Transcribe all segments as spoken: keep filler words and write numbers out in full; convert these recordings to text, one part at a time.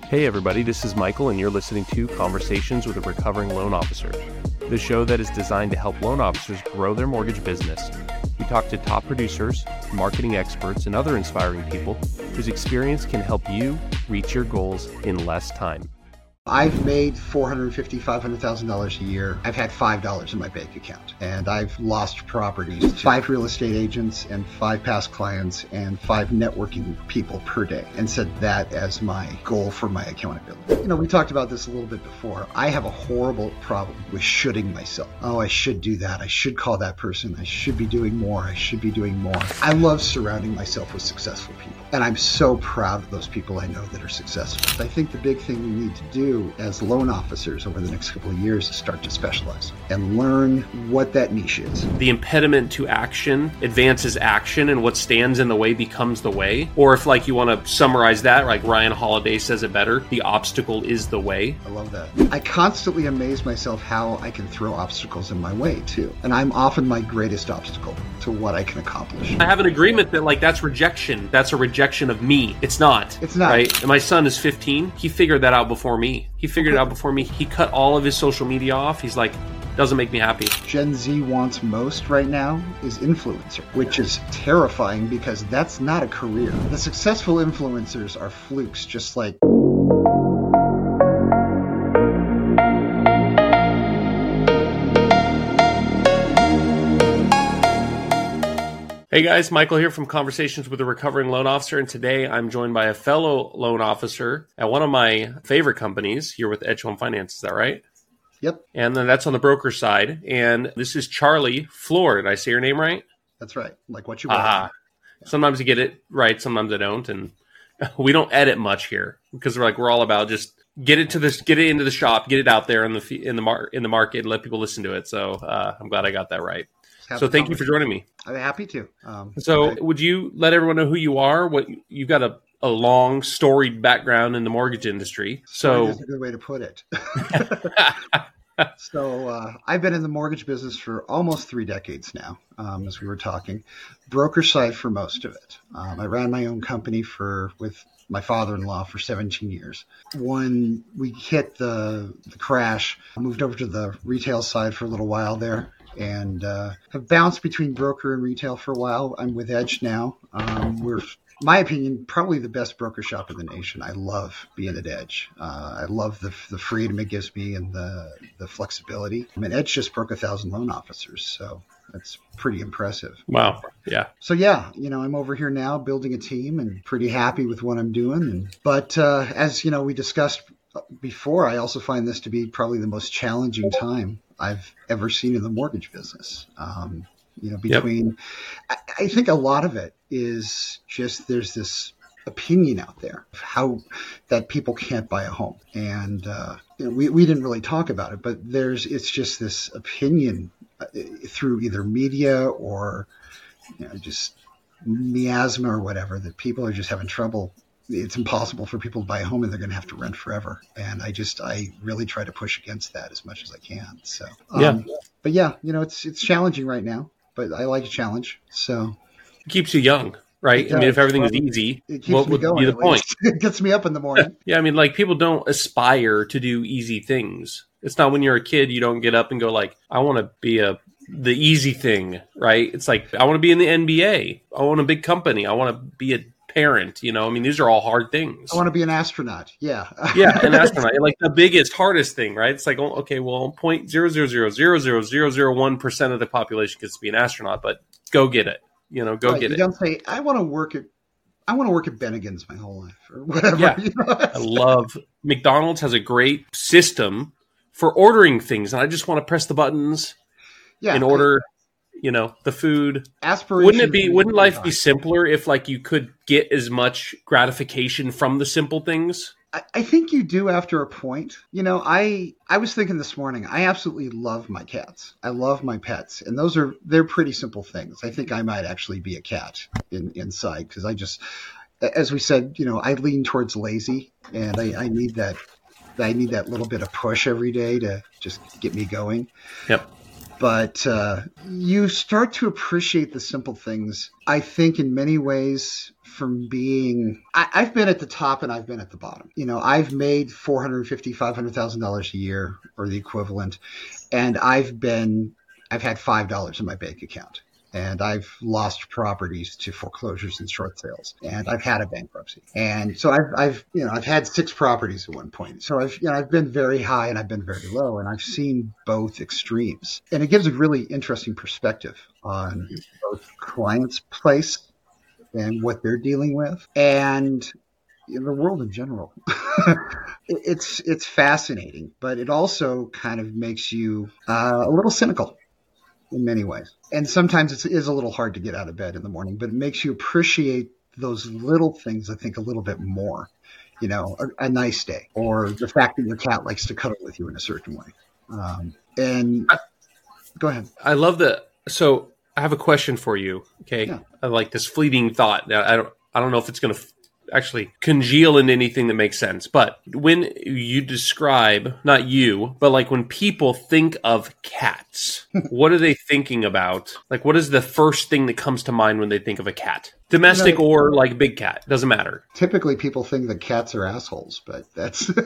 Hey everybody, this is Michael and you're listening to Conversations with a Recovering Loan Officer, the show that is designed to help loan officers grow their mortgage business. We talk to top producers, marketing experts, and other inspiring people whose experience can help you reach your goals in less time. I've made four hundred fifty thousand dollars, five hundred thousand dollars a year. I've had five dollars in my bank account, and I've lost properties. Five real estate agents and five past clients and five networking people per day, and set that as my goal for my accountability. You know, we talked about this a little bit before. I have a horrible problem with shoulding myself. Oh, I should do that. I should call that person. I should be doing more. I should be doing more. I love surrounding myself with successful people, and I'm so proud of those people I know that are successful. I think the big thing we need to do as loan officers over the next couple of years is start to specialize and learn what that niche is. The impediment to action advances action, and what stands in the way becomes the way. Or if like you want to summarize that, like Ryan Holiday says it better, the obstacle is the way. I love that. I constantly amaze myself how I can throw obstacles in my way too. And I'm often my greatest obstacle to what I can accomplish. I have an agreement that like that's rejection. That's a rejection of me. It's not. It's not. Right? And my son is fifteen. He figured that out before me. He figured it out before me. He cut all of his social media off. He's like, doesn't make me happy. Gen Z wants most right now is influencer, which is terrifying because that's not a career. The successful influencers are flukes, just like... Hey guys, Michael here from Conversations with a Recovering Loan Officer, and today I'm joined by a fellow loan officer at one of my favorite companies here with Edge Home Finance. Is that right? Yep. And then that's on the broker side, and this is Charlie Floor. Did I say your name right? That's right. Like what you want. Ah, yeah. Sometimes you get it right, sometimes I don't, and we don't edit much here because we're like we're all about just get it to this, get it into the shop, get it out there in the in the mar- in the market, and let people listen to it. So uh, I'm glad I got that right. So thank you for joining me. I'm happy to. Um, so I, would you let everyone know who you are? What you've got a, a long storied background in the mortgage industry. So that's a good way to put it. So uh, I've been in the mortgage business for almost three decades now, um, as we were talking. Broker side for most of it. Um, I ran my own company for with my father-in-law for seventeen years. When we hit the, the crash, I moved over to the retail side for a little while there. And uh, have bounced between broker and retail for a while. I'm with Edge now. Um, we're, my opinion, probably the best broker shop in the nation. I love being at Edge. Uh, I love the the freedom it gives me and the the flexibility. I mean, Edge just broke a thousand loan officers, so that's pretty impressive. Wow. Yeah. So yeah, you know, I'm over here now building a team and pretty happy with what I'm doing. And but uh, as you know, we discussed before, I also find this to be probably the most challenging time I've ever seen in the mortgage business. Um, you know, between, yep. I, I think a lot of it is just there's this opinion out there of how that people can't buy a home. And, uh, you know, we, we didn't really talk about it, but there's, it's just this opinion uh, through either media or, you know, just miasma or whatever that people are just having trouble. It's impossible for people to buy a home and they're going to have to rent forever. And I just, I really try to push against that as much as I can. So, um, yeah, but yeah, you know, it's, it's challenging right now, but I like a challenge. So it keeps you young, right? I mean, if everything was easy, it keeps what me would going, be the point? It gets me up in the morning. Yeah. I mean, like people don't aspire to do easy things. It's not when you're a kid, you don't get up and go like, I want to be a, the easy thing, right? It's like, I want to be in the N B A. I want a big company. I want to be a parent, you know, I mean, these are all hard things. I want to be an astronaut. Yeah. Yeah. An astronaut, like the biggest, hardest thing, right? It's like, oh, okay, well, zero point zero zero zero zero zero zero zero one percent of the population gets to be an astronaut, but go get it, you know, go right, get you it. You don't say, I want to work at, I want to work at Bennigan's my whole life or whatever. Yeah. You know? I love, McDonald's has a great system for ordering things. And I just want to press the buttons yeah, in order, you know, the food. Aspiration. Wouldn't it be, wouldn't life be simpler if like you could get as much gratification from the simple things? I, I think you do after a point. You know, I I was thinking this morning, I absolutely love my cats. I love my pets. And those are, they're pretty simple things. I think I might actually be a cat in, inside because I just, as we said, you know, I lean towards lazy and I, I need that, I need that little bit of push every day to just get me going. Yep. But uh, you start to appreciate the simple things. I think in many ways from being, I, I've been at the top and I've been at the bottom. You know, I've made four hundred fifty thousand dollars, five hundred thousand dollars a year or the equivalent. And I've been, I've had five dollars in my bank account. And I've lost properties to foreclosures and short sales, and I've had a bankruptcy. And so I've, I've, you know, I've had six properties at one point. So I've, you know, I've been very high and I've been very low, and I've seen both extremes. And it gives a really interesting perspective on both clients' place and what they're dealing with, and in the world in general. it's it's fascinating, but it also kind of makes you uh, a little cynical in many ways. And sometimes it is a little hard to get out of bed in the morning, but it makes you appreciate those little things, I think, a little bit more. You know, a, a nice day, or the fact that your cat likes to cuddle with you in a certain way. Um, and I, go ahead. I love the, so I have a question for you. Okay. Yeah. I like this fleeting thought. Now, I don't, I don't know if it's going to actually congeal into anything that makes sense. But when you describe, not you, but like when people think of cats, what are they thinking about? Like, what is the first thing that comes to mind when they think of a cat? Domestic no, or like big cat, doesn't matter. Typically people think that cats are assholes, but that's... you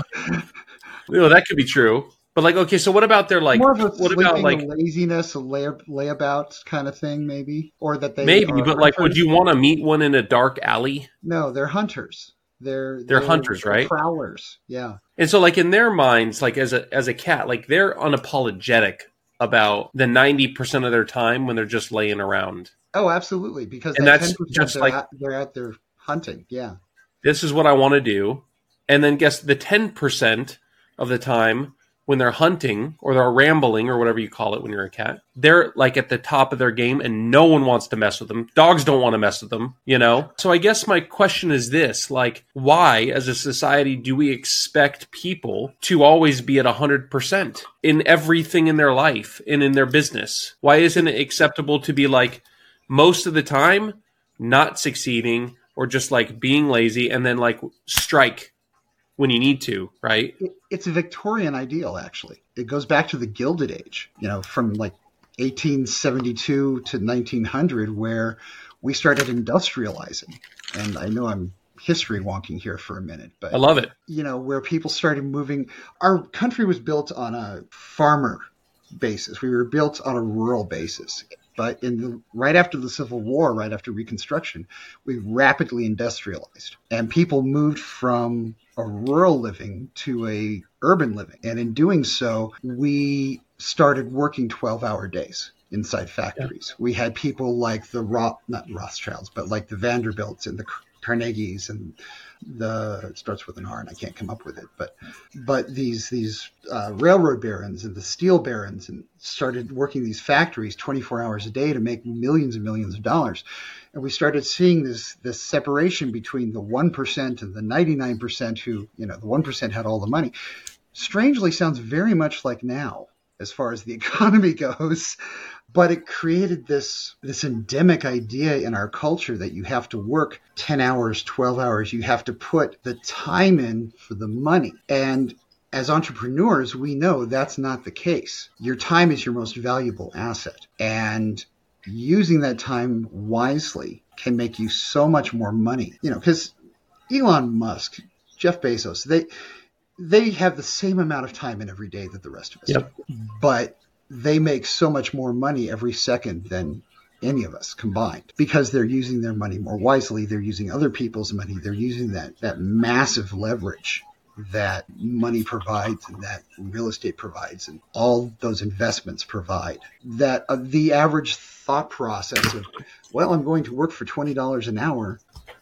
know, that could be true. But like, okay, so what about their like, more of a what about like a laziness, a lay, layabouts kind of thing, maybe, or that they maybe, but hunters. Like, would you want to meet one in a dark alley? No, they're hunters. They're they're, they're hunters, they're right? Prowlers, yeah. And so, like in their minds, like as a as a cat, like they're unapologetic about the ninety percent of their time when they're just laying around. Oh, absolutely, because and that that's just they're like out, they're out there hunting. Yeah, this is what I want to do, and then guess the ten percent of the time when they're hunting or they're rambling or whatever you call it when you're a cat, they're like at the top of their game and no one wants to mess with them. Dogs don't want to mess with them, you know? So I guess my question is this, like, why as a society do we expect people to always be at one hundred percent in everything in their life and in their business? Why isn't it acceptable to be like most of the time not succeeding or just like being lazy and then like strike when you need to, right? It's a Victorian ideal, actually. It goes back to the Gilded Age, you know, from like eighteen seventy-two to nineteen hundred, where we started industrializing. And I know I'm history wonking here for a minute, but I love it. You know, where people started moving. Our country was built on a farmer basis. We were built on a rural basis. But in the, right after the Civil War, right after Reconstruction, we rapidly industrialized, and people moved from a rural living to a urban living. And in doing so, we started working twelve-hour days inside factories. Yeah. We had people like the Roth, not Rothschilds, but like the Vanderbilts and the Carnegies and the, it starts with an R and I can't come up with it, but but these these uh, railroad barons and the steel barons and started working these factories twenty-four hours a day to make millions and millions of dollars. And we started seeing this this separation between the one percent and the ninety-nine percent who, you know, the one percent had all the money. Strangely sounds very much like now as far as the economy goes. But it created this this endemic idea in our culture that you have to work ten hours, twelve hours. You have to put the time in for the money. And as entrepreneurs, we know that's not the case. Your time is your most valuable asset. And using that time wisely can make you so much more money. You know, because Elon Musk, Jeff Bezos, they they have the same amount of time in every day that the rest of us yep. do. But they make so much more money every second than any of us combined because they're using their money more wisely. They're using other people's money. They're using that, that massive leverage that money provides and that real estate provides and all those investments provide. That uh, the average thought process of, well, I'm going to work for twenty dollars an hour,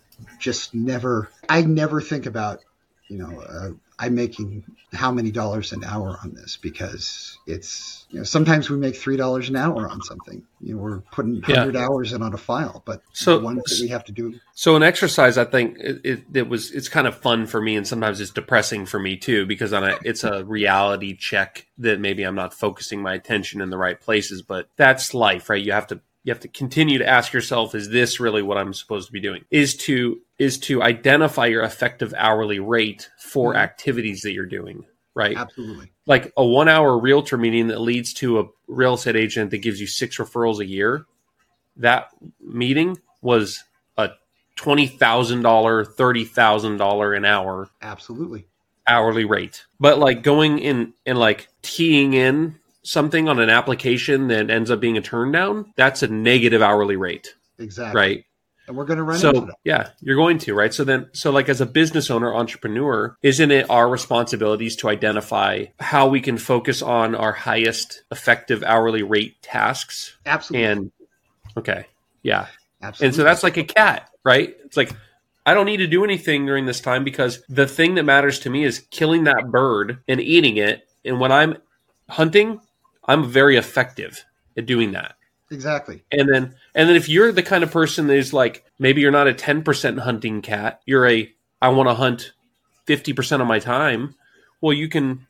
just never, I never think about, you know, uh, I'm making how many dollars an hour on this because it's, you know, sometimes we make three dollars an hour on something. You know, we're putting one hundred yeah. hours in on a file, but so, the ones that we have to do. So an exercise, I think it, it, it was, it's kind of fun for me and sometimes it's depressing for me too, because on a, it's a reality check that maybe I'm not focusing my attention in the right places, but that's life, right? You have to, you have to continue to ask yourself, is this really what I'm supposed to be doing? Is to is to identify your effective hourly rate for mm-hmm. activities that you're doing, right? Absolutely. Like a one hour realtor meeting that leads to a real estate agent that gives you six referrals a year. That meeting was a twenty thousand dollars, thirty thousand dollars an hour. Absolutely. Hourly rate. But like going in and like teeing in something on an application that ends up being a turn down, that's a negative hourly rate. Exactly. Right. And we're going to run so, into that. Yeah, you're going to, right? So then, so like as a business owner, entrepreneur, isn't it our responsibilities to identify how we can focus on our highest effective hourly rate tasks? Absolutely. And okay. Yeah. Absolutely. And so that's like a cat, right? It's like, I don't need to do anything during this time because the thing that matters to me is killing that bird and eating it. And when I'm hunting, I'm very effective at doing that. Exactly. And then, and then if you're the kind of person that is like, maybe you're not a ten percent hunting cat, you're a, I want to hunt fifty percent of my time. Well, you can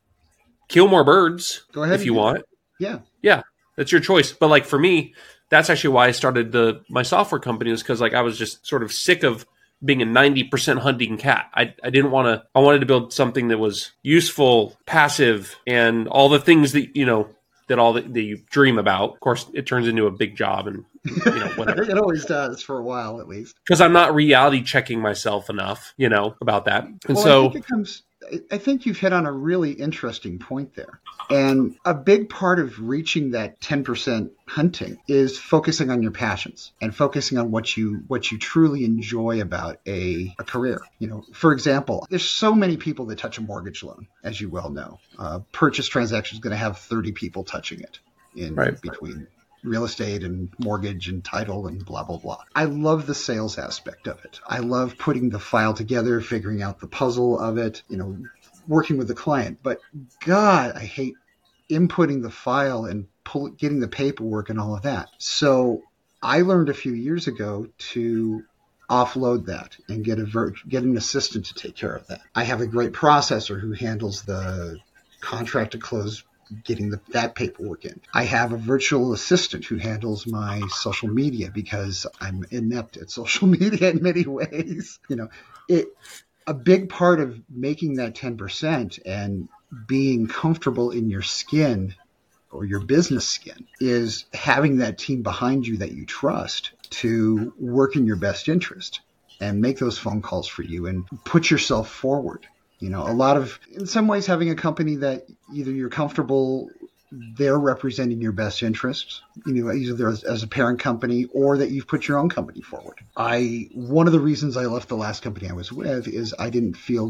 kill more birds Go ahead if you want. It. Yeah. Yeah. That's your choice. But like for me, that's actually why I started the, my software company, is because like I was just sort of sick of being a ninety percent hunting cat. I, I didn't want to, I wanted to build something that was useful, passive, and all the things that, you know, that all that, that you dream about. Of course, it turns into a big job and, you know, whatever. It always does for a while, at least. Because I'm not reality checking myself enough, you know, about that. And well, so I think it comes, I think you've hit on a really interesting point there. And a big part of reaching that ten percent hunting is focusing on your passions and focusing on what you what you truly enjoy about a, a career. You know, for example, there's so many people that touch a mortgage loan, as you well know. Uh, purchase transaction is going to have thirty people touching it in right. between real estate and mortgage and title and blah, blah, blah. I love the sales aspect of it. I love putting the file together, figuring out the puzzle of it, you know, working with the client. But God, I hate inputting the file and pull, getting the paperwork and all of that. So I learned a few years ago to offload that and get a vir- get an assistant to take care of that. I have a great processor who handles the contract to close, getting the, that paperwork in. I have a virtual assistant who handles my social media because I'm inept at social media in many ways. You know, it a big part of making that ten percent and being comfortable in your skin or your business skin is having that team behind you that you trust to work in your best interest and make those phone calls for you and put yourself forward. You know, a lot of, in some ways, having a company that either you're comfortable they're representing your best interests, you know, either as, as a parent company or that you've put your own company forward. I, one of the reasons I left the last company I was with is I didn't feel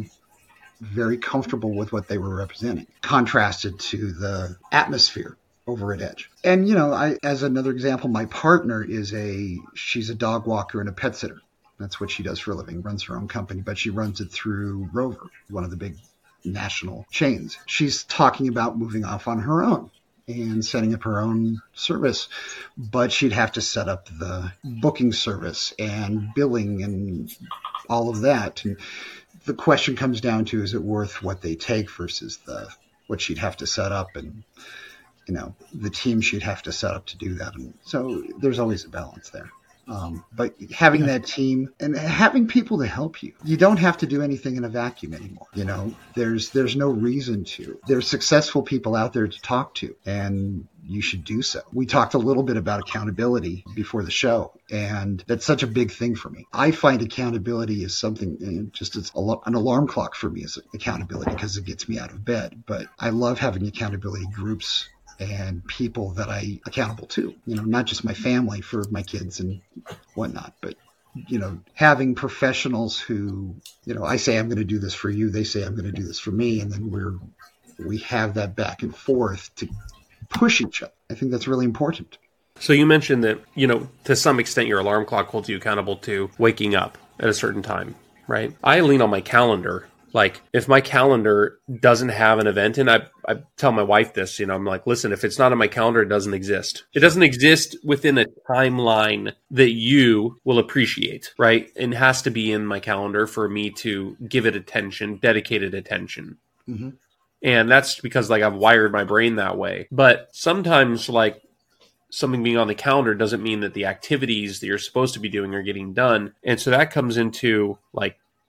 very comfortable with what they were representing, contrasted to the atmosphere over at Edge. And, you know, I, as another example, my partner is a, she's a dog walker and a pet sitter. That's what she does for a living, runs her own company, but she runs it through Rover, one of the big national chains. She's talking about moving off on her own and setting up her own service, but she'd have to set up the booking service and billing and all of that. And the question comes down to, is it worth what they take versus the what she'd have to set up and, you know, the team she'd have to set up to do that. And so there's always a balance there. Um, but having that team and having people to help you, you don't have to do anything in a vacuum anymore. You know, there's there's no reason to. There's successful people out there to talk to, and you should do so. We talked a little bit about accountability before the show, and that's such a big thing for me. I find accountability is something, just as an alarm clock for me is accountability because it gets me out of bed. But I love having accountability groups and people that I accountable to, you know, not just my family for my kids and whatnot, but, you know, having professionals who, you know, I say, I'm going to do this for you. They say, I'm going to do this for me. And then we're, we have that back and forth to push each other. I think that's really important. So you mentioned that, you know, to some extent, your alarm clock holds you accountable to waking up at a certain time, right? I lean on my calendar. Like, if my calendar doesn't have an event, and I, I tell my wife this, you know, I'm like, listen, if it's not on my calendar, it doesn't exist. It doesn't exist within a timeline that you will appreciate, right? It has to be in my calendar for me to give it attention, dedicated attention. Mm-hmm. And that's because, like, I've wired my brain that way. But sometimes, like, something being on the calendar doesn't mean that the activities that you're supposed to be doing are getting done. And so that comes into, like,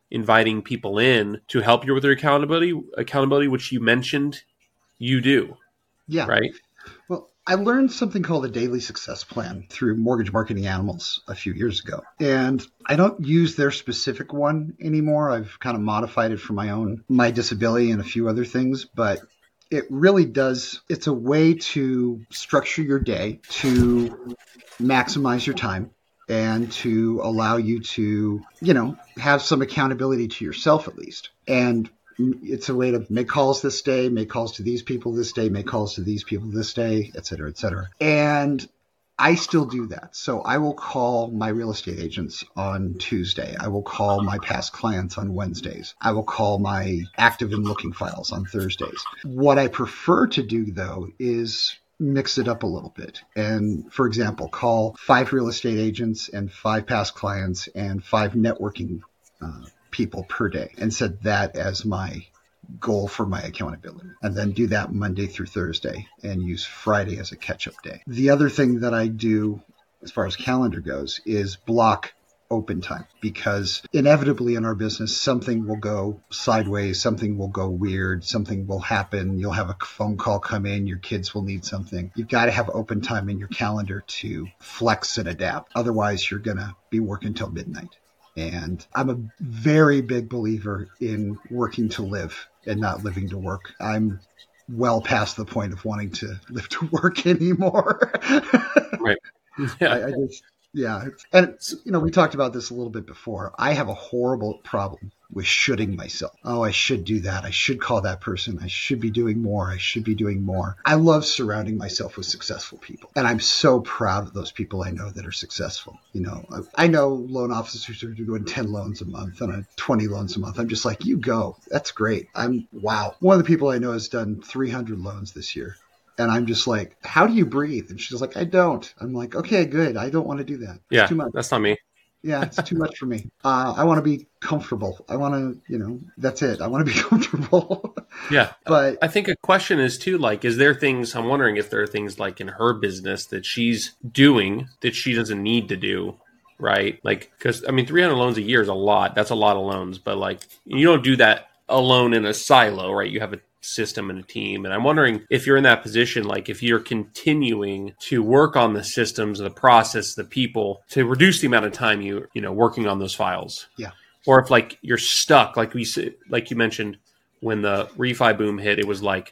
inviting people in to help you with their accountability, accountability, which you mentioned you do. Yeah. Right. Well, I learned something called a daily success plan through Mortgage Marketing Animals a few years ago. And I don't use their specific one anymore. I've kind of modified it for my own, my disability and a few other things. But it really does, it's a way to structure your day, to maximize your time, and to allow you to, you know, have some accountability to yourself at least. And it's a way to make calls this day, make calls to these people this day, make calls to these people this day, et cetera, et cetera. And I still do that. So I will call my real estate agents on Tuesday. I will call my past clients on Wednesdays. I will call my active and looking files on Thursdays. What I prefer to do, though, is mix it up a little bit. And for example, call five real estate agents and five past clients and five networking uh, people per day and set that as my goal for my accountability. And then do that Monday through Thursday and use Friday as a catch-up day. The other thing that I do as far as calendar goes is block open time, because inevitably in our business, something will go sideways, something will go weird, something will happen. You'll have a phone call come in, your kids will need something. You've got to have open time in your calendar to flex and adapt. Otherwise, you're going to be working till midnight. And I'm a very big believer in working to live and not living to work. I'm well past the point of wanting to live to work anymore. Right. Yeah. I, I just, yeah. And, you know, we talked about this a little bit before. I have a horrible problem with shoulding myself. Oh, I should do that. I should call that person. I should be doing more. I should be doing more. I love surrounding myself with successful people. And I'm so proud of those people I know that are successful. You know, I know loan officers who are doing ten loans a month and twenty loans a month. I'm just like, you go. That's great. I'm, wow. One of the people I know has done three hundred loans this year. And I'm just like, how do you breathe? And she's like, I don't. I'm like, okay, good. I don't want to do that. It's yeah, too much. That's not me. Yeah, it's too much for me. Uh, I want to be comfortable. I want to, you know, that's it. I want to be comfortable. Yeah. But I think a question is too, like, is there things, I'm wondering if there are things like in her business that she's doing that she doesn't need to do, right? Like, because, I mean, three hundred loans a year is a lot. That's a lot of loans. But, like, you don't do that alone in a silo, right? You have a system and a team. And I'm wondering if you're in that position, like if you're continuing to work on the systems, the process, the people to reduce the amount of time you, you know, working on those files. Yeah. Or if like you're stuck, like we like you mentioned, when the refi boom hit, it was like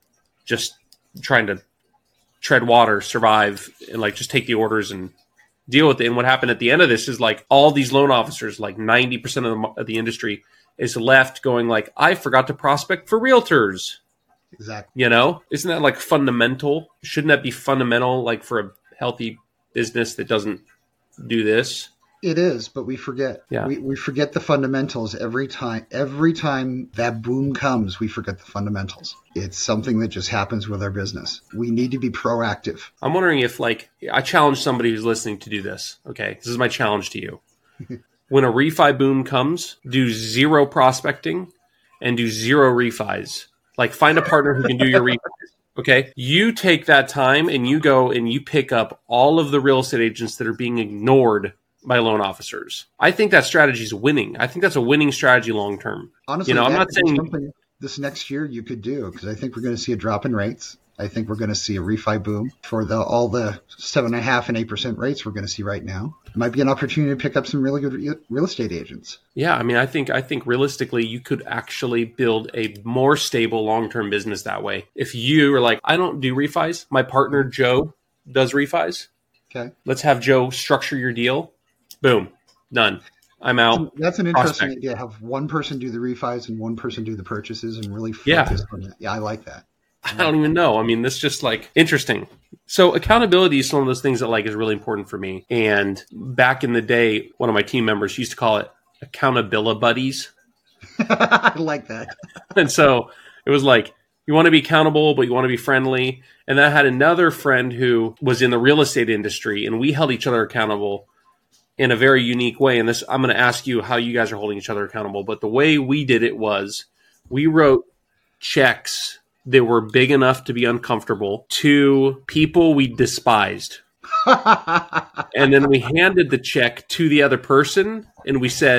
just trying to tread water, survive, and like just take the orders and deal with it. And what happened at the end of this is like all these loan officers, like ninety percent of the, of the industry is left going like, I forgot to prospect for realtors. Exactly. You know, isn't that like fundamental? Shouldn't that be fundamental, like for a healthy business that doesn't do this? It is, but we forget. Yeah. We, we forget the fundamentals every time. Every time that boom comes, we forget the fundamentals. It's something that just happens with our business. We need to be proactive. I'm wondering if like, I challenge somebody who's listening to do this. Okay. This is my challenge to you. When a refi boom comes, do zero prospecting and do zero refis. Like find a partner who can do your refis. Okay. You take that time and you go and you pick up all of the real estate agents that are being ignored by loan officers. I think that strategy is winning. I think that's a winning strategy long term. Honestly, you know, I'm not saying something this next year you could do, because I think we're going to see a drop in rates. I think we're going to see a refi boom for the all the seven and a half and eight percent rates we're going to see right now. It might be an opportunity to pick up some really good re- real estate agents. Yeah, I mean, I think I think realistically, you could actually build a more stable long term business that way. If you are like, I don't do refis, my partner Joe does refis. Okay, let's have Joe structure your deal. Boom, done. I'm out. That's an interesting Prospect. idea. Have one person do the refis and one person do the purchases, and really focus yeah. on that. Yeah, I like that. I don't even know. I mean, this is just like interesting. So accountability is one of those things that like is really important for me. And back in the day, one of my team members used to call it accountability buddies. I like that. And so it was like, you want to be accountable, but you want to be friendly. And I had another friend who was in the real estate industry, and we held each other accountable in a very unique way. And this, I'm going to ask you how you guys are holding each other accountable. But the way we did it was we wrote checks that were big enough to be uncomfortable to people we despised. And then we handed the check to the other person and we said,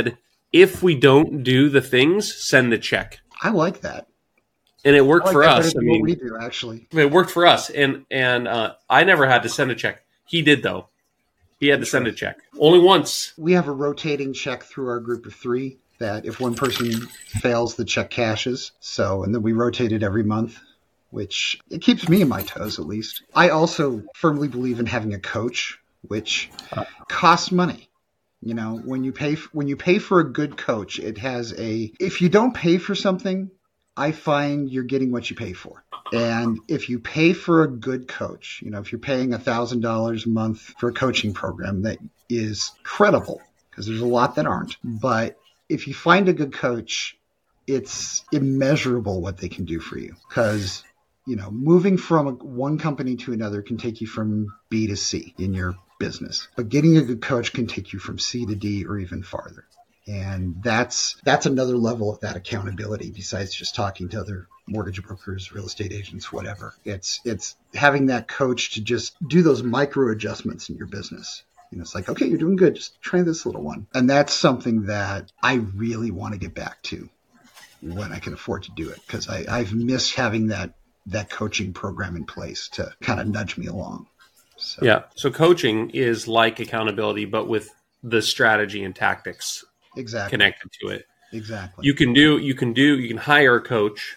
if we don't do the things, send the check. I like that. And it worked I like for that us. better I than mean, what we do, actually. it worked for us. And, and uh, I never had to send a check. He did, though. He had to send a check. Only once. We have a rotating check through our group of three that if one person fails, the check cashes. So, and then we rotate it every month, which it keeps me in my toes, at least. I also firmly believe in having a coach, which costs money. You know, when you pay, when you pay for a good coach, it has a, if you don't pay for something, I find you're getting what you pay for. And if you pay for a good coach, you know, if you're paying one thousand dollars a month for a coaching program that is credible, because there's a lot that aren't, but if you find a good coach, it's immeasurable what they can do for you. Because, you know, moving from a, one company to another can take you from B to C in your business. But getting a good coach can take you from C to D or even farther. And that's that's another level of that accountability besides just talking to other mortgage brokers, real estate agents, whatever. It's it's having that coach to just do those micro adjustments in your business. You know, it's like, okay, you're doing good. Just try this little one. And that's something that I really want to get back to when I can afford to do it, because I've missed having that that coaching program in place to kind of nudge me along. So. Yeah. So coaching is like accountability, but with the strategy and tactics exactly connected to it. Exactly. You can do, you can do, you can hire a coach,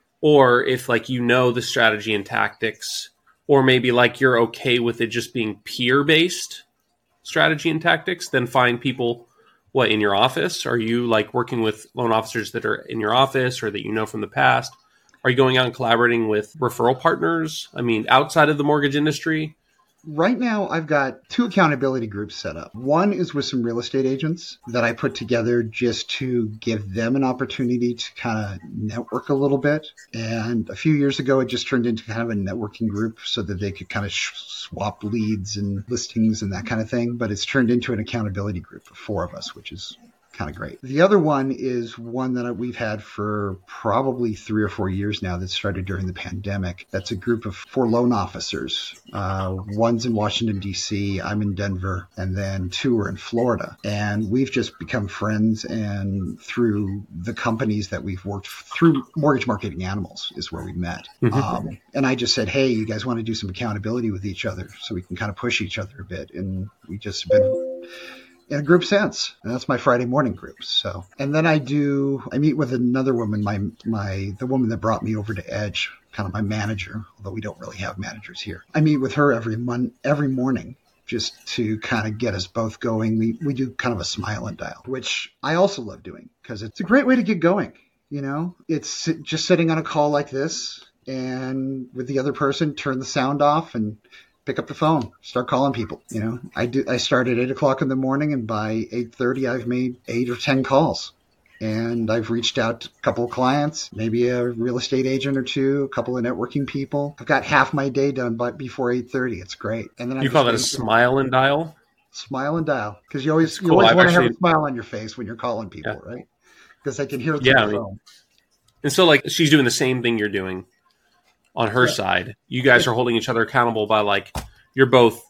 or if like, you know, the strategy and tactics, or maybe like you're okay with it just being peer based strategy and tactics, then find people what in your office. Are you like working with loan officers that are in your office or that you know from the past? Are you going out and collaborating with referral partners? I mean, outside of the mortgage industry? Right now, I've got two accountability groups set up. One is with some real estate agents that I put together just to give them an opportunity to kind of network a little bit. And a few years ago, it just turned into kind of a networking group so that they could kind of sh- swap leads and listings and that kind of thing. But it's turned into an accountability group of four of us, which is kind of great. The other one is one that we've had for probably three or four years now that started during the pandemic. That's a group of four loan officers. Uh, one's in Washington, D C, I'm in Denver, and then two are in Florida. And we've just become friends, and through the companies that we've worked through, Mortgage Marketing Animals is where we met. Mm-hmm. Um, and I just said, hey, you guys want to do some accountability with each other so we can kind of push each other a bit. And we just been in a group since, and that's my Friday morning group. So, and then I do, I meet with another woman, my, my, the woman that brought me over to Edge, kind of my manager, although we don't really have managers here. I meet with her every month, every morning, just to kind of get us both going. We, we do kind of a smile and dial, which I also love doing because it's a great way to get going. You know, it's just sitting on a call like this and with the other person, turn the sound off and pick up the phone, start calling people. You know, I do. I start at eight o'clock in the morning, and by eight thirty, I've made eight or ten calls, and I've reached out to a couple of clients, maybe a real estate agent or two, a couple of networking people. I've got half my day done, but before eight thirty, it's great. And then you call that a smile and dial? Smile and dial, because you always cool. you always I've want actually, to have a smile on your face when you're calling people, yeah. Right? Because they can hear it through yeah, the phone. I mean, and so, like, she's doing the same thing you're doing on her yeah. side. You guys are holding each other accountable by like. You're both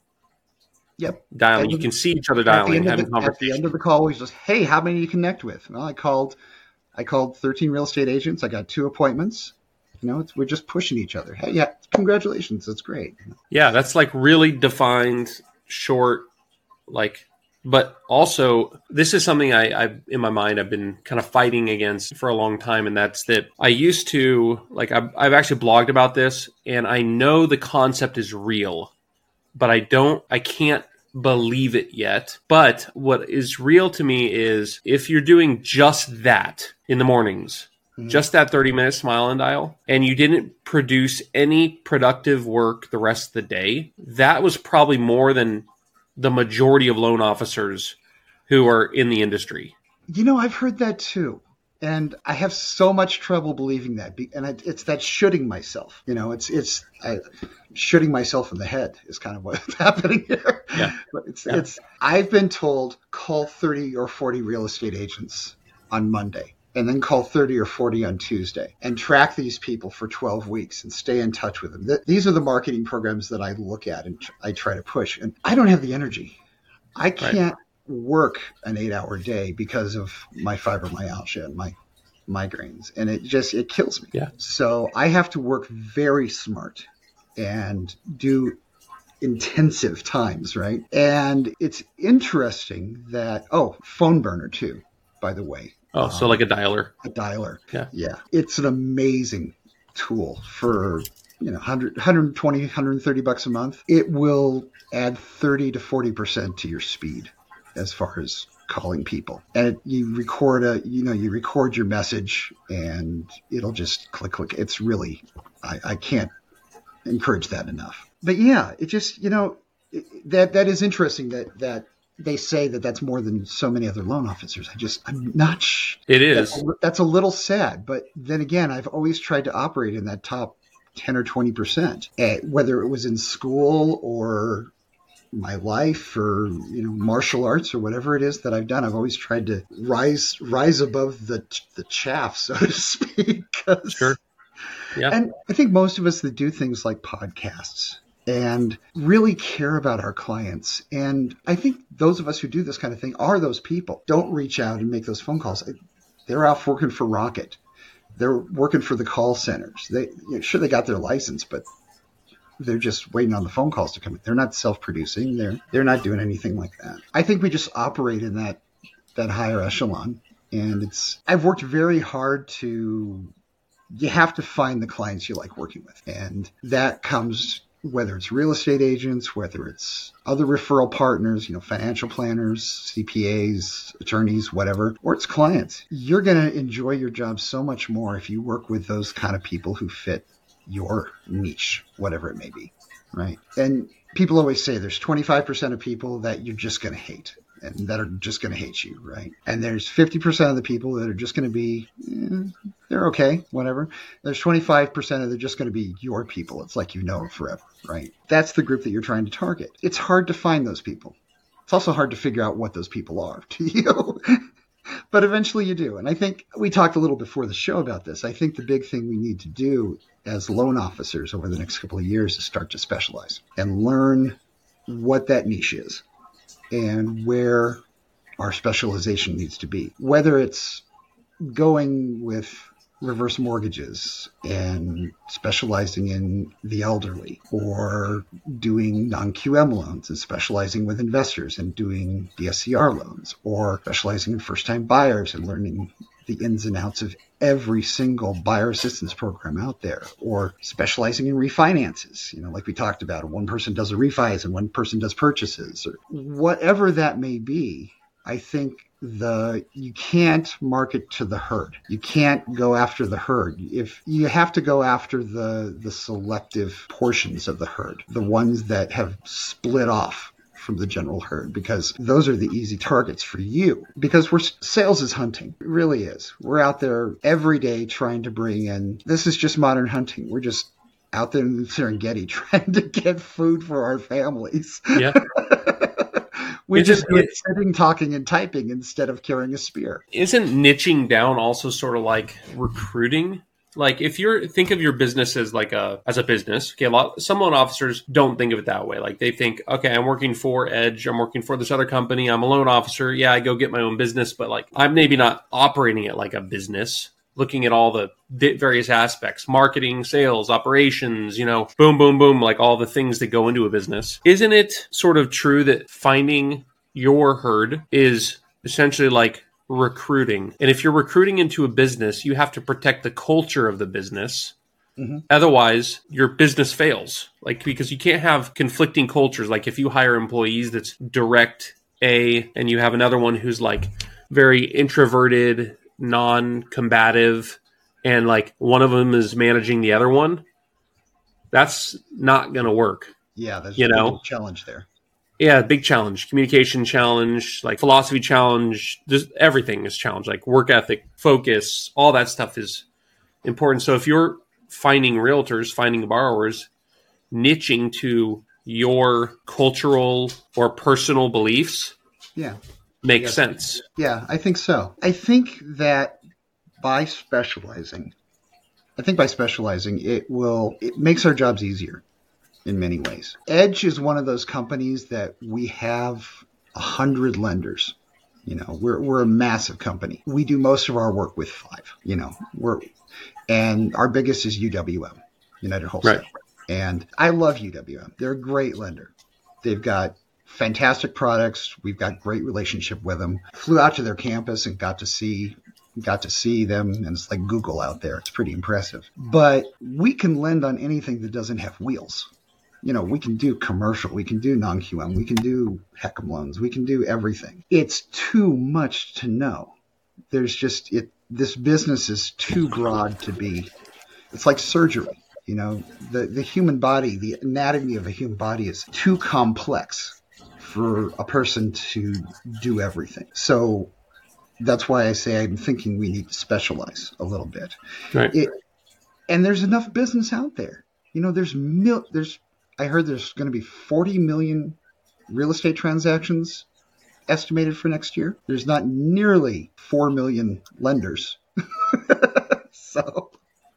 yep. dialing. You can see each other dialing, having the, conversations. At the end of the call, we just, hey, how many do you connect with? Well, I called, I called thirteen real estate agents. I got two appointments. You know, it's, we're just pushing each other. Hey, yeah, congratulations. That's great. Yeah, that's like really defined, short, like, but also this is something I, I, in my mind, I've been kind of fighting against for a long time. And that's that I used to, like, I've, I've actually blogged about this, and I know the concept is real. But I don't, I can't believe it yet. But what is real to me is if you're doing just that in the mornings, mm-hmm. just that thirty minute smile and dial, and you didn't produce any productive work the rest of the day, that was probably more than the majority of loan officers who are in the industry. You know, I've heard that too. And I have so much trouble believing that. And it's that shooting myself. You know, it's it's I, shooting myself in the head is kind of what's happening here. Yeah. But it's yeah. it's. I've been told call thirty or forty real estate agents on Monday, and then call thirty or forty on Tuesday, and track these people for twelve weeks and stay in touch with them. Th- these are the marketing programs that I look at and tr- I try to push. And I don't have the energy. I can't. Right. work an eight-hour day because of my fibromyalgia and my migraines, and it just it kills me. Yeah. So I have to work very smart and do intensive times, right? And it's interesting that oh, phone burner too, by the way. Oh, um, so like a dialer. A dialer. Yeah. Yeah. It's an amazing tool for, you know, one hundred, one twenty, one thirty bucks a month. It will add thirty to forty percent to your speed as far as calling people. And it, you record a, you know, you record your message and it'll just click, click. It's really, I, I can't encourage that enough. But yeah, it just, you know, it, that, that is interesting that, that they say that that's more than so many other loan officers. I just, I'm not sh- It is. That's, that's a little sad. But then again, I've always tried to operate in that top ten or twenty percent, uh, whether it was in school or my life or, you know, martial arts or whatever it is that I've done. I've always tried to rise, rise above the, the chaff, so to speak. Sure. Yeah. And I think most of us that do things like podcasts and really care about our clients. And I think those of us who do this kind of thing are those people. Don't reach out and make those phone calls. They're off working for Rocket. They're working for the call centers. They, you know, sure, they got their license, but they're just waiting on the phone calls to come in. They're not self-producing. They're they're not doing anything like that. I think we just operate in that that higher echelon. And it's I've worked very hard to. You have to find the clients you like working with, and that comes. Whether it's real estate agents, whether it's other referral partners, you know, financial planners, C P As, attorneys, whatever, or it's clients. You're going to enjoy your job so much more if you work with those kind of people who fit your niche, whatever it may be, right? And people always say there's twenty-five percent of people that you're just going to hate and that are just going to hate you, right? And there's fifty percent of the people that are just going to be, eh, they're okay, whatever. There's twenty-five percent of they're just going to be your people. It's like you know them forever, right? That's the group that you're trying to target. It's hard to find those people. It's also hard to figure out what those people are to you. But eventually you do. And I think we talked a little before the show about this. I think the big thing we need to do as loan officers over the next couple of years is start to specialize and learn what that niche is and where our specialization needs to be. Whether it's going with reverse mortgages and specializing in the elderly, or doing non-Q M loans and specializing with investors and doing D S C R loans, or specializing in first-time buyers and learning the ins and outs of every single buyer assistance program out there, or specializing in refinances, you know, like we talked about, one person does a refis and one person does purchases, or whatever that may be. I think the you can't market to the herd. You can't go after the herd. If you have to go after the the selective portions of the herd, the ones that have split off from the general herd, because those are the easy targets for you. Because we're sales is hunting. It really is. We're out there every day trying to bring in. This is just modern hunting. We're just out there in the Serengeti trying to get food for our families. Yeah. We It's just just- do it sitting, talking, and typing instead of carrying a spear. Isn't niching down also sort of like recruiting? Like if you're think of your business as like a as a business, okay, a lot some loan officers don't think of it that way. Like they think, okay, I'm working for Edge, I'm working for this other company, I'm a loan officer. Yeah, I go get my own business, but like I'm maybe not operating it like a business. Looking at all the various aspects, marketing, sales, operations, you know, boom, boom, boom, like all the things that go into a business. Isn't it sort of true that finding your herd is essentially like recruiting? And if you're recruiting into a business, you have to protect the culture of the business. Mm-hmm. Otherwise, your business fails. Like, because you can't have conflicting cultures. Like if you hire employees that's direct A and you have another one who's like very introverted, non-combative, and like one of them is managing the other one, that's not going to work. Yeah, there's you a know? big challenge there. Yeah, big challenge, communication challenge, like philosophy challenge, just everything is challenge, like work ethic, focus, all that stuff is important. So if you're finding realtors, finding borrowers, niching to your cultural or personal beliefs, yeah, makes yes. sense. Yeah, I think so. I think that by specializing, I think by specializing, it will, it makes our jobs easier in many ways. Edge is one of those companies that we have a hundred lenders. You know, we're we're a massive company. We do most of our work with five. You know, we're and our biggest is U W M, United Wholesale. Right. And I love U W M. They're a great lender. They've got fantastic products. We've got great relationship with them. Flew out to their campus and got to see got to see them, and it's like Google out there. It's pretty impressive. But we can lend on anything that doesn't have wheels. You know, we can do commercial, we can do non-Q M, we can do H E C M loans, we can do everything. It's too much to know. There's just it. This business is too broad to be. It's like surgery. You know, the the human body, the anatomy of a human body is too complex for a person to do everything. So that's why I say I'm thinking we need to specialize a little bit. Right. It, and there's enough business out there. You know, there's mil- there's I heard there's going to be forty million real estate transactions estimated for next year. There's not nearly four million lenders. So,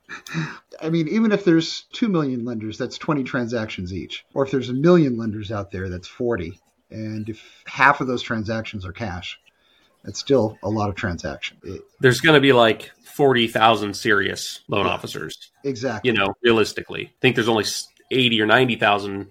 I mean, even if there's two million lenders, that's twenty transactions each. Or if there's a million lenders out there, that's forty. And if half of those transactions are cash, that's still a lot of transaction. It, There's going to be like forty thousand serious loan yeah, officers. Exactly. You know, realistically. I think there's only eighty or ninety thousand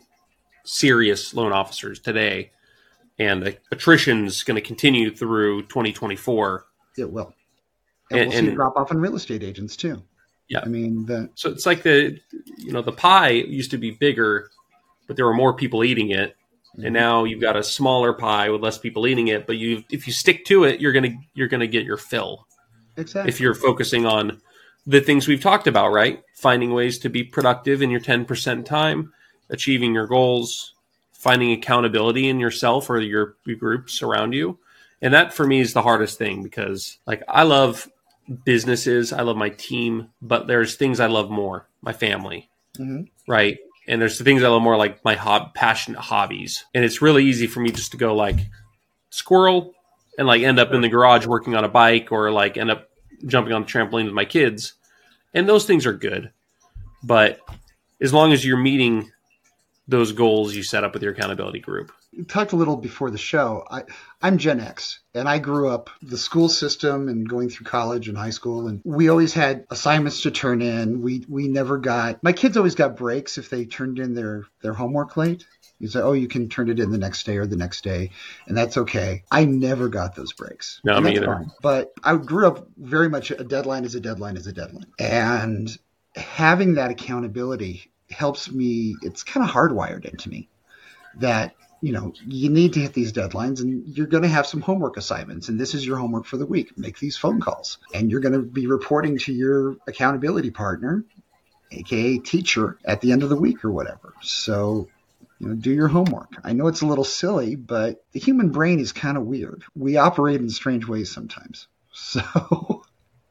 serious loan officers today. And the attrition is going to continue through twenty twenty-four. It will. And, and we'll see and, a drop off in real estate agents too. Yeah. I mean, the, so it's like the, you know, the pie used to be bigger, but there were more people eating it. Mm-hmm. And now you've got a smaller pie with less people eating it, but you, if you stick to it, you're going to, you're going to get your fill. Exactly. If you're focusing on the things we've talked about, right? Finding ways to be productive in your ten percent time, achieving your goals, finding accountability in yourself or your, your groups around you. And that for me is the hardest thing, because like I love businesses, I love my team, but there's things I love more, my family, mm-hmm. right? And there's the things I love more, like my hob- passionate hobbies. And it's really easy for me just to go like squirrel and like end up in the garage working on a bike, or like end up jumping on the trampoline with my kids. And those things are good. But as long as you're meeting those goals you set up with your accountability group. We talked a little before the show. I, I'm Gen X, and I grew up the school system and going through college and high school, and we always had assignments to turn in. We we never got, my kids always got breaks if they turned in their, their homework late. You say, oh, you can turn it in the next day or the next day, and that's okay. I never got those breaks. No, me either. Fine. But I grew up very much a deadline is a deadline is a deadline. And having that accountability helps me. It's kind of hardwired into me that, you know, you need to hit these deadlines, and you're going to have some homework assignments, and this is your homework for the week. Make these phone calls, and you're going to be reporting to your accountability partner, aka teacher, at the end of the week or whatever. So, you know, do your homework. I know it's a little silly, but the human brain is kind of weird. We operate in strange ways sometimes. So,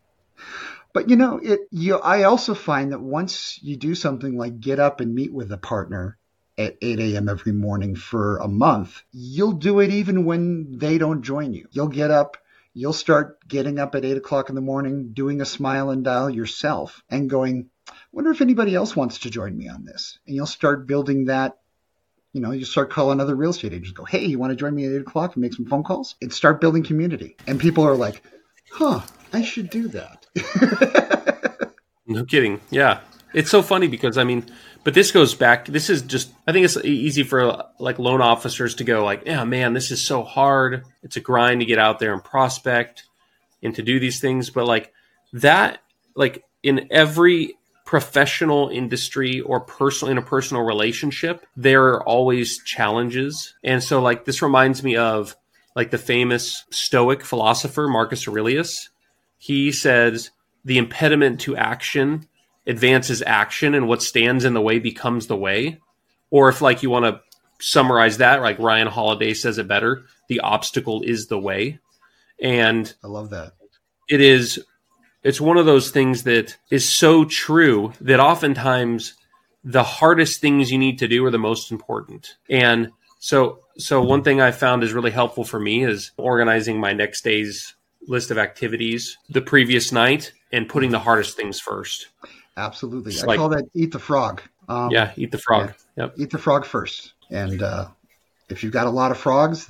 but you know, it. You, I also find that once you do something like get up and meet with a partner at eight a.m. every morning for a month, you'll do it even when they don't join you. You'll get up, you'll start getting up at eight o'clock in the morning, doing a smile and dial yourself and going, I wonder if anybody else wants to join me on this. And you'll start building that, you know, you start calling other real estate agents, go, hey, you want to join me at eight o'clock and make some phone calls? And start building community. And people are like, huh, I should do that. No kidding. Yeah. It's so funny because, I mean, but this goes back, this is just, I think it's easy for like loan officers to go like, yeah, man, this is so hard. It's a grind to get out there and prospect and to do these things. But like that, like in every professional industry or personal interpersonal relationship, there are always challenges. And so like this reminds me of like the famous Stoic philosopher, Marcus Aurelius. He says the impediment to action advances action, and what stands in the way becomes the way. Or if like you want to summarize that, like Ryan Holiday says it better, the obstacle is the way. And I love that. It is, it's one of those things that is so true that oftentimes the hardest things you need to do are the most important. And so, so one thing I found is really helpful for me is organizing my next day's list of activities the previous night and putting the hardest things first. Absolutely. It's I like, call that eat the frog. Um, yeah, eat the frog. Yeah, yep. Eat the frog first. And uh, if you've got a lot of frogs, then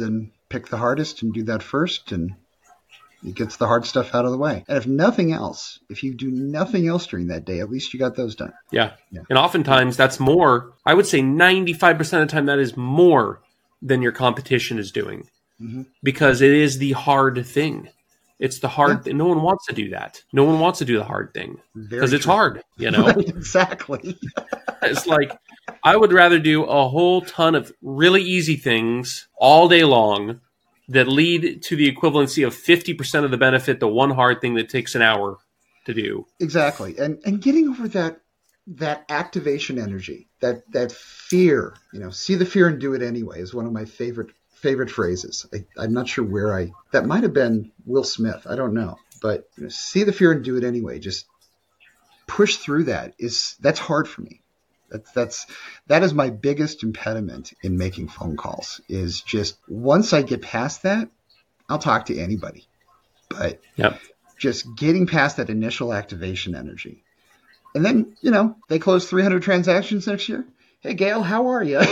pick the hardest and do that first, and it gets the hard stuff out of the way. And if nothing else, if you do nothing else during that day, at least you got those done. Yeah. yeah. And oftentimes that's more, I would say ninety-five percent of the time that is more than your competition is doing. Mm-hmm. Because it is the hard thing. It's the hard yeah. thing. No one wants to do that. No one wants to do the hard thing because it's hard, you know? Exactly. It's like, I would rather do a whole ton of really easy things all day long that lead to the equivalency of fifty percent of the benefit, the one hard thing that takes an hour to do. Exactly. And and getting over that that activation energy, that that fear, you know, see the fear and do it anyway is one of my favorite favorite phrases. I, I'm not sure where I, that might have been Will Smith. I don't know. But you know, see the fear and do it anyway. Just push through that. Is that's hard for me. That's that's that is my biggest impediment in making phone calls. Is just once I get past that, I'll talk to anybody. But yep. just getting past that initial activation energy, and then you know they close three hundred transactions next year. Hey Gail, how are you?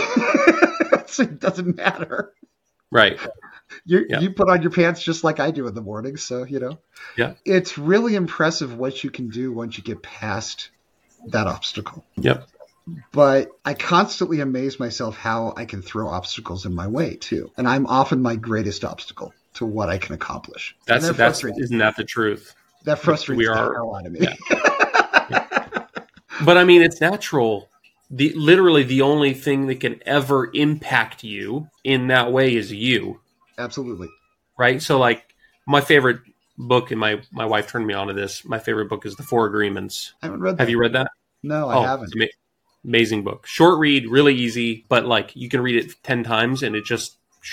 It doesn't matter. Right. You yep. you put on your pants just like I do in the morning, so you know. Yeah. It's really impressive what you can do once you get past that obstacle. Yep. But I constantly amaze myself how I can throw obstacles in my way too, and I'm often my greatest obstacle to what I can accomplish. That's that that's isn't that the truth? That frustrates we the are, hell out of me. Yeah. Yeah. But I mean, it's natural. The literally the only thing that can ever impact you in that way is you. Absolutely. Right. So, like my favorite book, and my my wife turned me on to this. My favorite book is The Four Agreements. I haven't read that. Have you read that? No, I oh, haven't. Amazing book. Short read, really easy, but like you can read it ten times and it just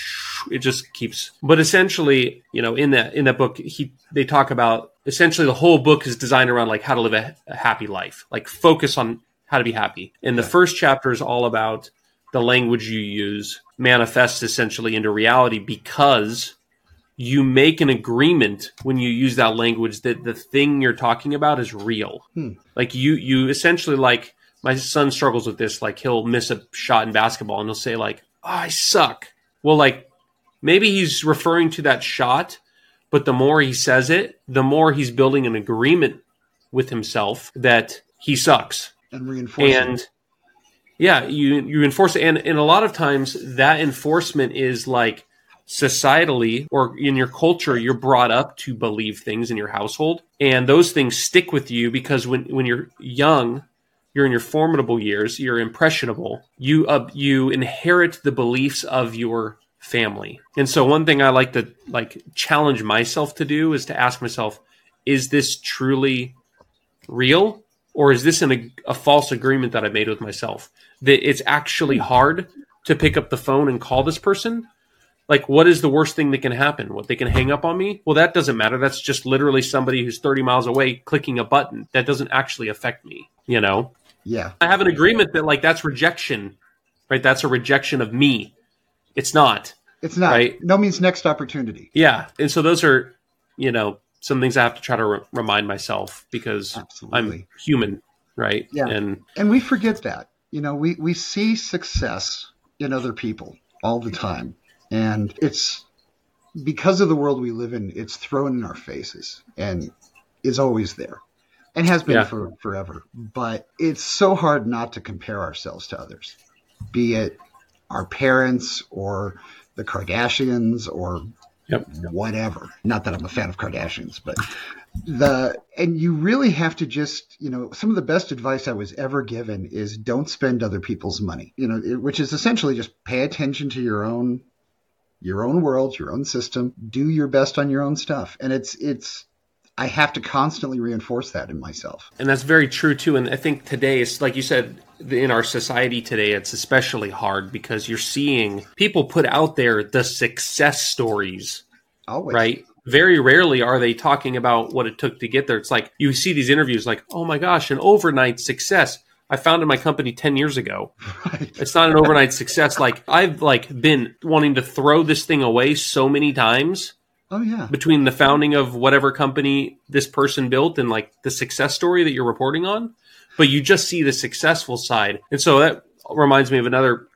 it just keeps. But essentially, you know, in that in that book, he they talk about essentially the whole book is designed around like how to live a, a happy life, like focus on how to be happy. And the yeah. first chapter is all about the language you use manifests essentially into reality because you make an agreement when you use that language that the thing you're talking about is real. Hmm. Like you you essentially like. My son struggles with this. Like he'll miss a shot in basketball and he'll say like, oh, I suck. Well, like maybe he's referring to that shot, but the more he says it, the more he's building an agreement with himself that he sucks. And reinforcing And it. yeah, you, you enforce it. And, and a lot of times that enforcement is like societally or in your culture, you're brought up to believe things in your household. And those things stick with you because when, when you're young, you're in your formidable years, you're impressionable, you uh, you inherit the beliefs of your family. And so one thing I like to like challenge myself to do is to ask myself, is this truly real? Or is this an, a false agreement that I made with myself? That it's actually hard to pick up the phone and call this person? Like, what is the worst thing that can happen? What, they can hang up on me? Well, that doesn't matter. That's just literally somebody who's thirty miles away clicking a button. That doesn't actually affect me, you know? Yeah. I have an agreement that like that's rejection, right? That's a rejection of me. It's not. It's not. Right? No means next opportunity. Yeah. And so those are, you know, some things I have to try to re- remind myself because Absolutely. I'm human, right? Yeah. And and we forget that. You know, we, we see success in other people all the time. And it's because of the world we live in, it's thrown in our faces and is always there. And has been yeah. for forever. But it's so hard not to compare ourselves to others, be it our parents or the Kardashians or yep. whatever. Not that I'm a fan of Kardashians, but the and you really have to just, you know, some of the best advice I was ever given is don't spend other people's money, you know, it, which is essentially just pay attention to your own your own world, your own system, do your best on your own stuff. And it's it's I have to constantly reinforce that in myself. And that's very true, too. And I think today, it's like you said, in our society today, it's especially hard because you're seeing people put out there the success stories, Always. Right? Very rarely are they talking about what it took to get there. It's like you see these interviews like, oh, my gosh, an overnight success. I founded my company ten years ago. Right. It's not an overnight success. Like I've like been wanting to throw this thing away so many times. Oh, yeah. Between the founding of whatever company this person built and like the success story that you're reporting on, but you just see the successful side. And so that reminds me of another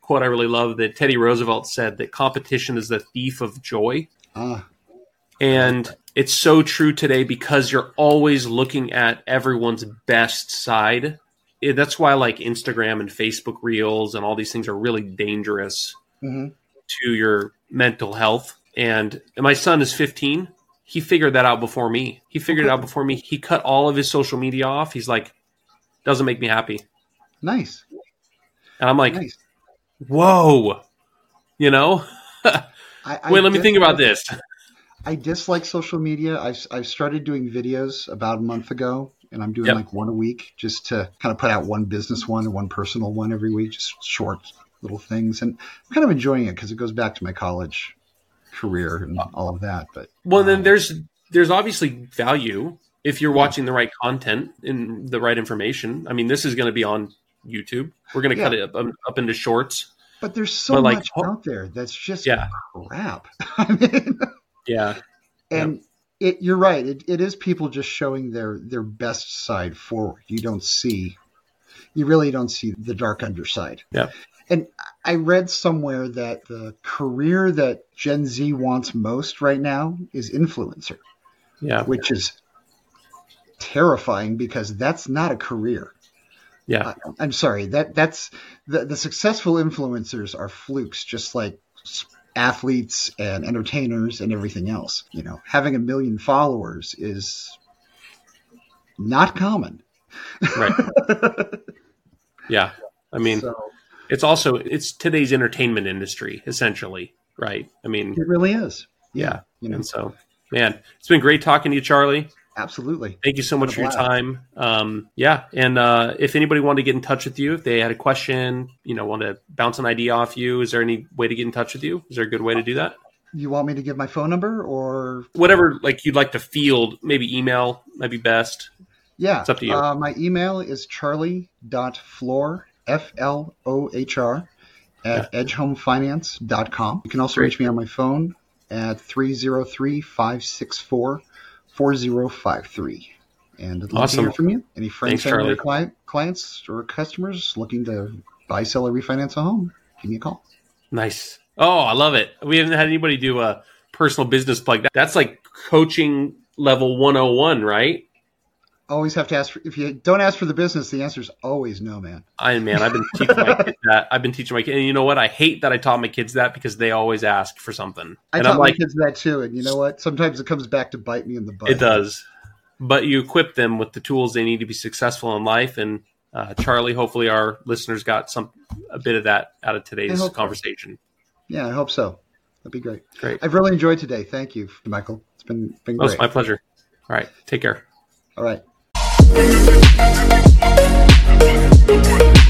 quote I really love that Teddy Roosevelt said that competition is the thief of joy. Ah. And it's so true today because you're always looking at everyone's best side. It, that's why like Instagram and Facebook Reels and all these things are really dangerous Mm-hmm. to your mental health. And my son is fifteen. He figured that out before me. He figured it out before me. He cut all of his social media off. He's like, doesn't make me happy. Nice. And I'm like, Nice. whoa, you know? I, I Wait, let me think about dislike- this. I dislike social media. I've, I've started doing videos about a month ago, and I'm doing Yep. like one a week just to kind of put out one business one and one personal one every week, just short little things. And I'm kind of enjoying it because it goes back to my college career and all of that. But Well, then um, there's there's obviously value if you're watching the right content and the right information. I mean, this is going to be on YouTube. We're going to cut Yeah. it up, up into shorts. but there's so but, like, much ho- out there that's just Yeah. crap. I mean, Yeah. and it, you're right. It, it is people just showing their, their best side forward. You don't see, you really don't see the dark underside. Yeah. And I read somewhere that the career that Gen Z wants most right now is influencer, Yeah. which is terrifying because that's not a career. Yeah. I, I'm sorry. That that's the, the successful influencers are flukes, just like s- athletes and entertainers and everything else. You know, having a million followers is not common. Right. Yeah. I mean, So it's also, it's today's entertainment industry, essentially. Right. I mean, it really is. yeah. You know, And so, man, it's been great talking to you, Charlie. absolutely. Thank you so much What for a your blast. time. Um, yeah. And uh, if anybody wanted to get in touch with you, if they had a question, you know, want to bounce an idea off you, is there any way to get in touch with you? Is there a good way to do that? You want me to give my phone number or? Whatever, like you'd like to field, maybe email might be best. Yeah. It's up to you. Uh, my email is charlie.flohr, F L O H R, at edgehomefinance dot com. You can also Great. reach me on my phone at three oh three, five six four, four oh five three. And I'd love Awesome. to hear from you. Any friends, Thanks, family, or Charlie. client, clients or customers looking to buy, sell, or refinance a home, give me a call. Nice. Oh, I love it. We haven't had anybody do a personal business plug. That's like coaching level one oh one, right? Always have to ask for, if you don't ask for the business, the answer is always no, man. I man, I've been teaching my kids that. I've been teaching my kids, and you know what? I hate that I taught my kids that because they always ask for something. I and taught I'm my like, kids that too, and you know what? Sometimes it comes back to bite me in the butt. it does. But you equip them with the tools they need to be successful in life. And uh, Charlie, hopefully our listeners got some a bit of that out of I today's hope so. conversation. Yeah, I hope so. That'd be great. Great. I've really enjoyed today. Thank you, Michael. It's been been That was great. my pleasure. All right. Take care. All right.